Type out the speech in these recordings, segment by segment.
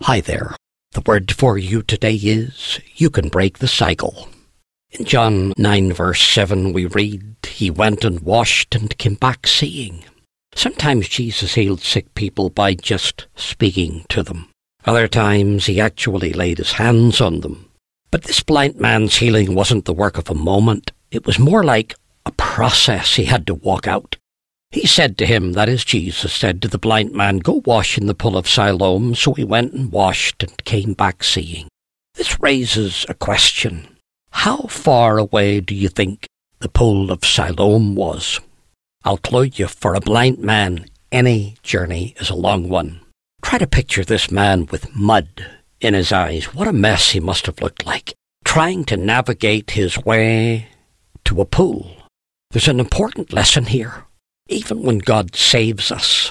Hi there. The word for you today is, you can break the cycle. In John 9 verse 7 we read, He went and washed and came back seeing. Sometimes Jesus healed sick people by just speaking to them. Other times he actually laid his hands on them. But this blind man's healing wasn't the work of a moment. It was more like a process he had to walk out. He said to him, that is, Jesus said to the blind man, go wash in the pool of Siloam. So he went and washed and came back seeing. This raises a question. How far away do you think the pool of Siloam was? I'll clue you, for a blind man, any journey is a long one. Try to picture this man with mud in his eyes. What a mess he must have looked like, trying to navigate his way to a pool. There's an important lesson here. Even when God saves us,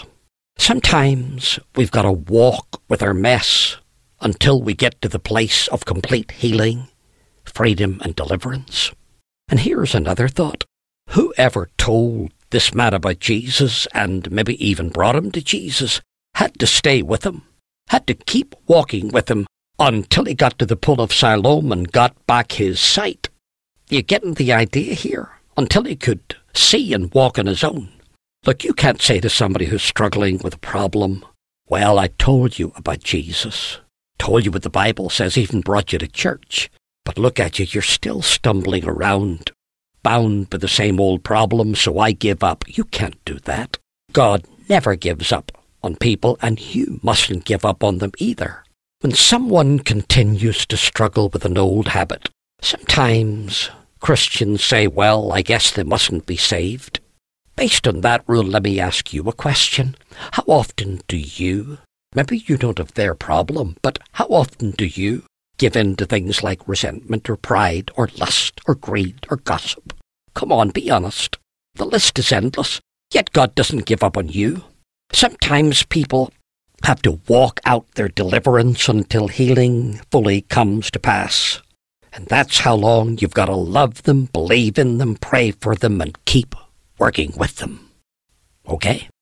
sometimes we've got to walk with our mess until we get to the place of complete healing, freedom and deliverance. And here's another thought. Whoever told this man about Jesus and maybe even brought him to Jesus had to stay with him, had to keep walking with him until he got to the pool of Siloam and got back his sight. You getting the idea here? Until he could see and walk on his own. Look, you can't say to somebody who's struggling with a problem, well, I told you about Jesus, told you what the Bible says, even brought you to church. But look at you, you're still stumbling around, bound by the same old problem, so I give up. You can't do that. God never gives up on people, and you mustn't give up on them either. When someone continues to struggle with an old habit, sometimes Christians say, well, I guess they mustn't be saved. Based on that rule, let me ask you a question. How often do you, maybe you don't have their problem, but how often do you give in to things like resentment or pride or lust or greed or gossip? Come on, be honest. The list is endless, yet God doesn't give up on you. Sometimes people have to walk out their deliverance until healing fully comes to pass. And that's how long you've got to love them, believe in them, pray for them, and keep working with them. Okay?